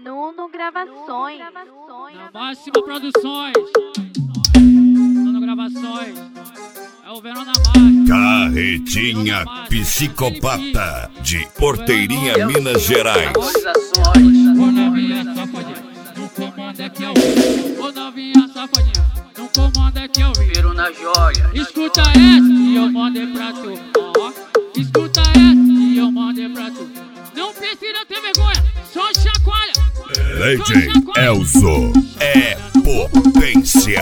Nuno Gravações. Na Máxima Produções. Nuno Gravações. É o Verão na Máxima. Carretinha Psicopata de Porteirinha, Minas Gerais. Ô novinha safadinha, não comanda que eu vi. Ô novinha safadinha, não comanda que eu vi. Viro na joia. Escuta essa e eu mandei pra tu. Ó, escuta essa e eu mandei pra tu. Não precisa ter vergonha, só chacoalha. DJ Elzo é potência.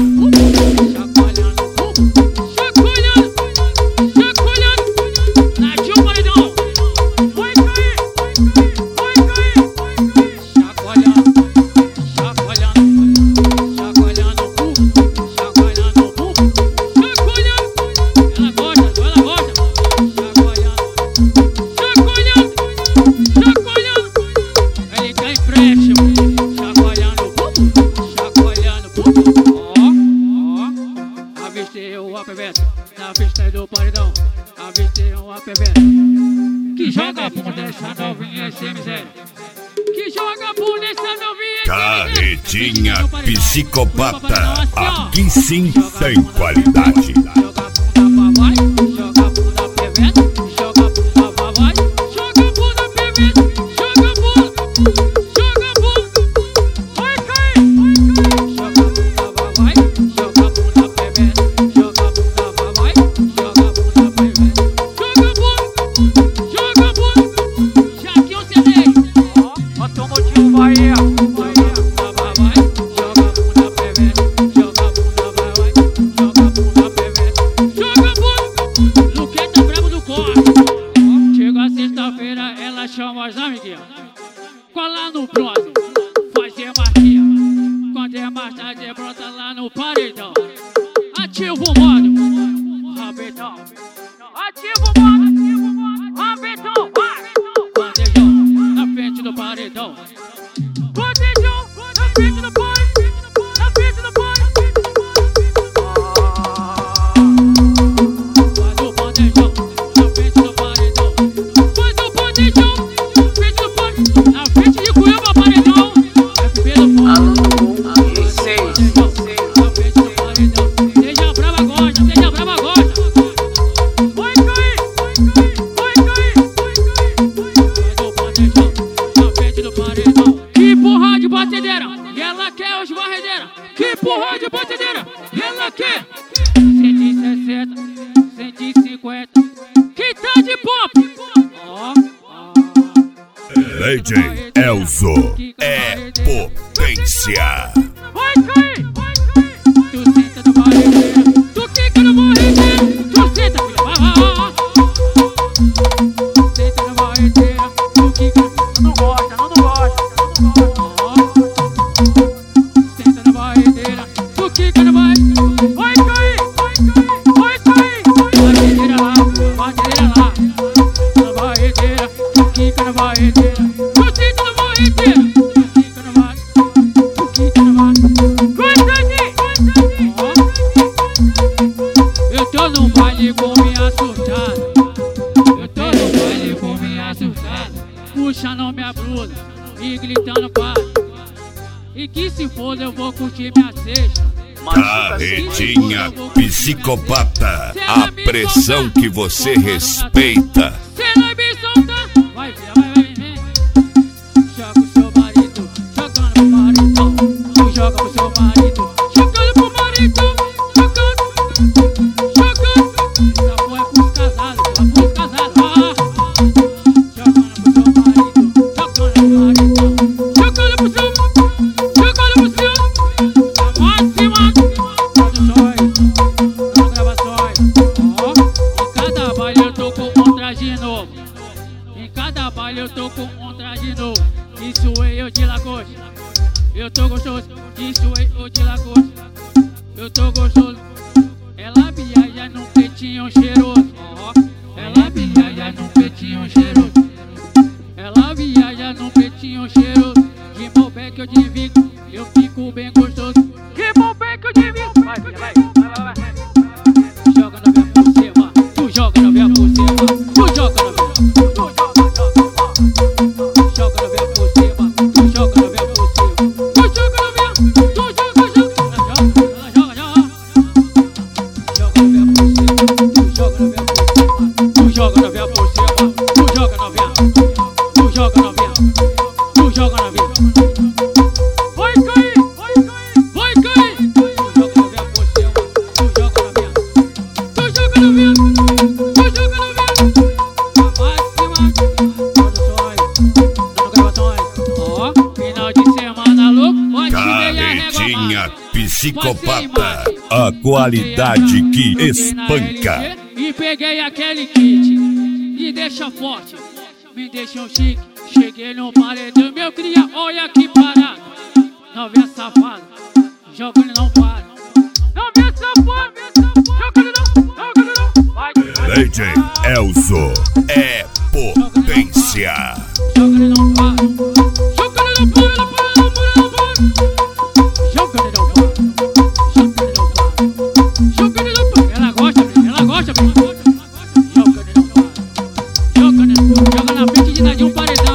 Na pista do paredão, avistei uma peveta que joga bunda essa novinha sem miséria. Que joga bunda essa novinha Carretinha Psicopata, aqui sim tem qualidade. Joga bunda pra vai, joga bunda peveta, joga bunda pra vai, joga bunda peveta, joga bunda, vai cair, joga bunda pra vai, joga bunda peveta, joga bunda pra vai, joga bunda peveta, joga bunda, Jaquinho CD, Automotivo Bahia. Chama as amiguinhas, cola no próximo, fazer marquinha. Quando é mais tarde, brota lá no paredão. Ativa o modo, rabetão. Ativa o modo, rabetão. Bandejão, na frente do paredão. Bandejão, na frente do paredão. Na frente do paredão. Faz o bandejão, na frente do paredão. Faz o bandejão. E ela quer os barredeiras. Que porra de batedeira. E ela quer 160, 150. Que tá de pop. DJ Elzo é potência. Vai cair. Tu senta no barredeira. Tu quica no barredeira. Tu senta, filha. Senta no barredeira. Tu quica. Não gosta. Vai cair! Barredeira lá, na barredeira, tu quica na barredeira, tu senta na barredeira, tu quica na barredeira, eu tô no baile com minha surtada, puxando minha blusa e gritando para. E que se for eu vou curtir minha sexta. Carretinha Psicopata, a pressão que você respeita. Cê não me solta, vai, vem. Joga o seu marido, jogando pro maridão. Tu joga pro seu marido, jogando pro maridão. Jogando. Já foi pros casados, Jogando pro seu marido, jogando pro maridão. Jogando pro seu. Em cada baile eu tô com um traje novo. Isso é eu de Lagosta. Eu tô gostoso. Isso é eu de Lagosta. Eu tô gostoso. Ela viaja num peitinho cheiroso. Ela viaja num peitinho cheiroso. Ela viaja num peitinho cheiroso. De Malbec eu divido. Eu fico bem gostoso. De Malbec eu divido. Vai. Joga no meu por cima. Tu joga no meu por cima. Tu joga no meu. Joga no meu por cima. Tu joga no joga na vida. Vai cair, vai cair, vai cair. Tu joga na minha posição, tu joga na minha. Tu joga na minha, tu joga na minha. Máxima, produções, dando gravações. Ó, final de semana louco, pode Carretinha psicopata, a qualidade que espanca. E peguei aquele kit e deixa forte, me deixam chique. Cheguei no paredão, meu cria, olha que parada. Novinha safada, jogando não para. Novinha safada, jogando não, vai. DJ Elzo é potência. Jogando não para, jogando não para, não para, não para, não para. Jogando não para, jogando não para, jogando não para. Ela gosta, ela gosta, jogando não para, jogando, joga na frente de um paredão.